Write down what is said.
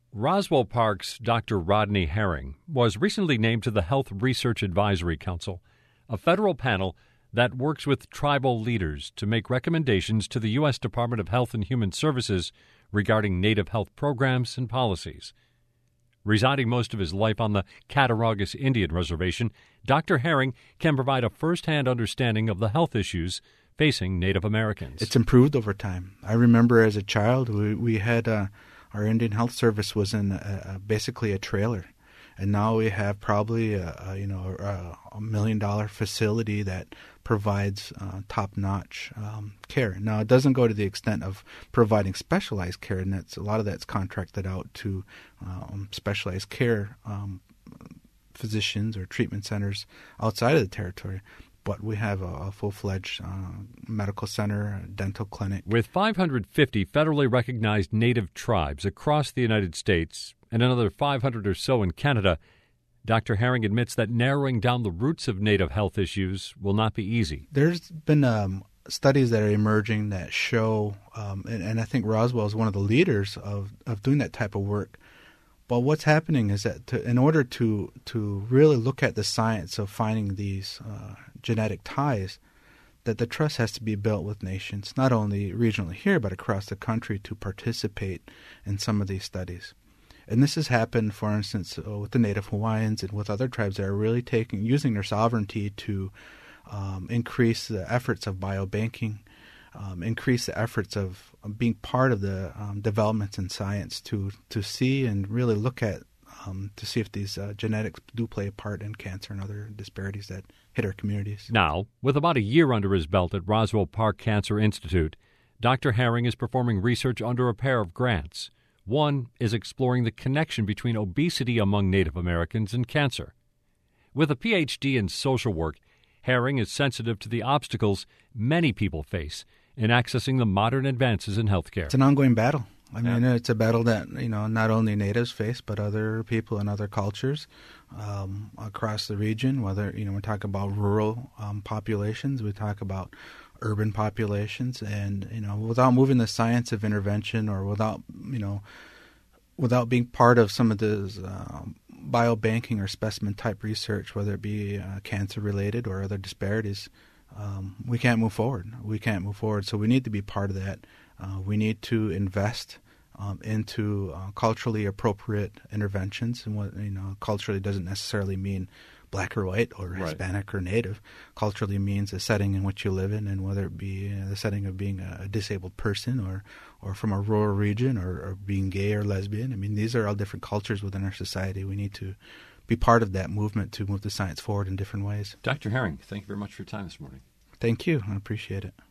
Roswell Park's Dr. Rodney Herring was recently named to the Health Research Advisory Council, a federal panel that works with tribal leaders to make recommendations to the U.S. Department of Health and Human Services regarding Native health programs and policies. Residing most of his life on the Cattaraugus Indian Reservation, Dr. Herring can provide a first-hand understanding of the health issues facing Native Americans. It's improved over time. I remember as a child, we had our Indian Health Service was in basically a trailer, and now we have probably a $1 million facility that provides top-notch care. Now, it doesn't go to the extent of providing specialized care, and a lot of that's contracted out to specialized care physicians or treatment centers outside of the territory. But we have a full-fledged medical center, dental clinic. With 550 federally recognized Native tribes across the United States and another 500 or so in Canada, Dr. Herring admits that narrowing down the roots of Native health issues will not be easy. There's been studies that are emerging that show, and I think Roswell is one of the leaders of doing that type of work. But what's happening is that in order to really look at the science of finding these genetic ties, that the trust has to be built with nations, not only regionally here, but across the country to participate in some of these studies. And this has happened, for instance, with the Native Hawaiians and with other tribes that are really using their sovereignty to increase the efforts of biobanking, increase the efforts of being part of the developments in science to see and really look at to see if these genetics do play a part in cancer and other disparities that hit our communities. Now, with about a year under his belt at Roswell Park Cancer Institute, Dr. Herring is performing research under a pair of grants. One is exploring the connection between obesity among Native Americans and cancer. With a Ph.D. in social work, Herring is sensitive to the obstacles many people face in accessing the modern advances in healthcare. It's an ongoing battle. I mean, it's a battle that, not only natives face, but other people in other cultures across the region, whether, we talk about rural populations, we talk about urban populations, and, without moving the science of intervention or without being part of some of this biobanking or specimen-type research, whether it be cancer-related or other disparities, we can't move forward. So we need to be part of that. We need to invest into culturally appropriate interventions, and what culturally doesn't necessarily mean black or white or Hispanic or Native. Culturally means the setting in which you live in, and whether it be the setting of being a disabled person or from a rural region or being gay or lesbian. I mean, these are all different cultures within our society. We need to be part of that movement to move the science forward in different ways. Dr. Herring, thank you very much for your time this morning. Thank you. I appreciate it.